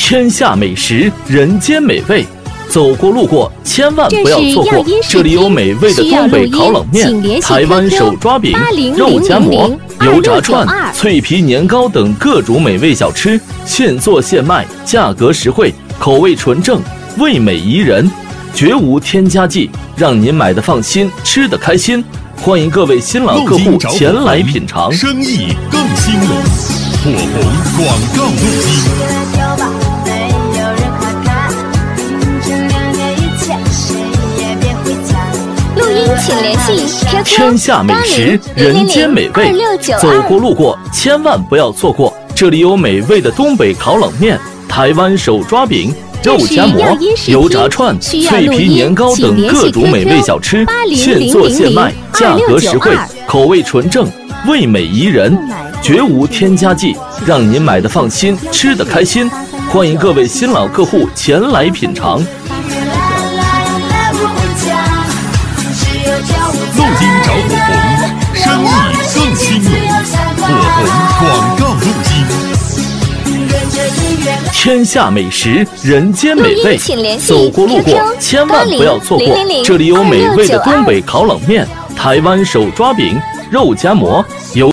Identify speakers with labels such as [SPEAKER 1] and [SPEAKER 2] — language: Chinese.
[SPEAKER 1] 天下美食，人间美味，走过路过千万不要错过。这里有美味的东北烤冷面、台湾手抓饼、肉夹馍、油炸串、脆皮年糕等各种美味小吃，现做现卖，价格实惠，口味纯正，味美宜人，绝无添加剂，让您买的放心，吃得开心。欢迎各位新老客户前来品尝，
[SPEAKER 2] 生意更兴隆。火红广告录音。
[SPEAKER 3] 录音请联系 QQ
[SPEAKER 1] 天下美食，人间美味，走过路过千万不要错过。这里有美味的东北烤冷面、台湾手抓饼、肉夹馍、油炸串、脆皮年糕等各种美味小吃，现做现卖，价格实惠，口味纯正，味美宜人，绝无添加剂，让您买的放心，吃得开心。欢迎各位新老客户前来品尝。
[SPEAKER 2] 录音找火红，生意更兴隆。火红广告录音。
[SPEAKER 1] 天下美食，人间美味，走过路过千万不要错过。这里有美味的东北烤冷面、台湾手抓饼、肉夹馍、油